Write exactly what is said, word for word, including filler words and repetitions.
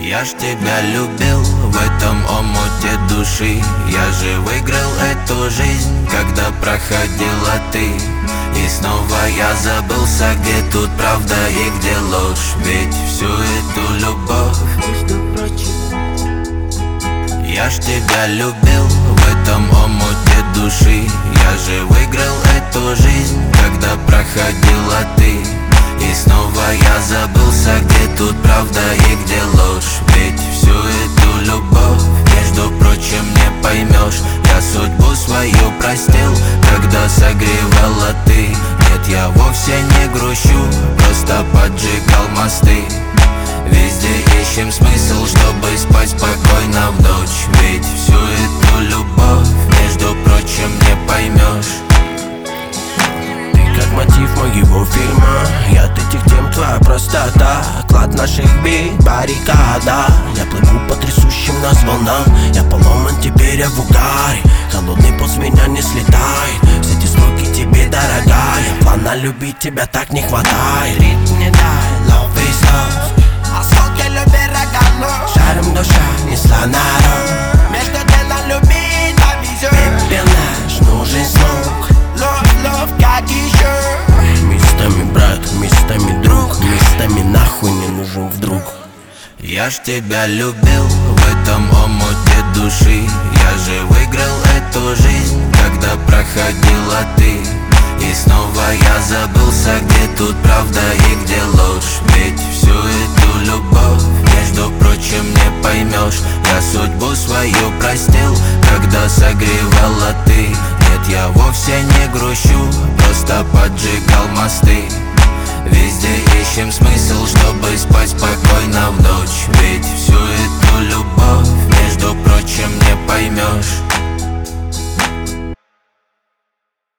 Я ж тебя любил в этом омуте души. Я же выиграл эту жизнь, когда проходила ты. И снова я забылся, где тут правда и где ложь. Ведь всю эту любовь, между прочим, я ж тебя любил в этом омуте души. Я же выиграл эту жизнь, когда проходила ты. И снова я забылся, где тут правда и где ложь. Ведь всю эту любовь, между прочим, не поймешь. Я судьбу свою простил, когда согревала ты. Нет, я вовсе не грущу, просто поджигал мосты. Везде ищем смысл, чтобы спать спокойно в ночь. Ведь всю эту любовь, между прочим, не поймешь. Как мотив моего фильма, я от этих тем твоя простота. Клад наших бит, баррикада. Я плыву по трясущим нас волнам. Я поломан, теперь я в угаре. Холодный пот с меня не слетает. Все эти строки тебе дорогая. Плана любить тебя так не хватает. Ритм не дай, love is love. Asfalt que любви рогано. Шаром душа несла народ. Между делом любить повезет. Пепел наш нужен звук. Love, love, как еще. Местами брат, местами друг. Местами нахуй не нужен вдруг. Я ж тебя любил в этом омуте души. Я же выиграл эту жизнь, когда проходила ты. И снова я забылся, где тут правда и где ложь. Ведь всю эту любовь, между прочим, не поймешь. Я судьбу свою простил, когда согревала ты. Нет, я вовсе не грущу, просто поджигал мосты. Везде ищем смысл,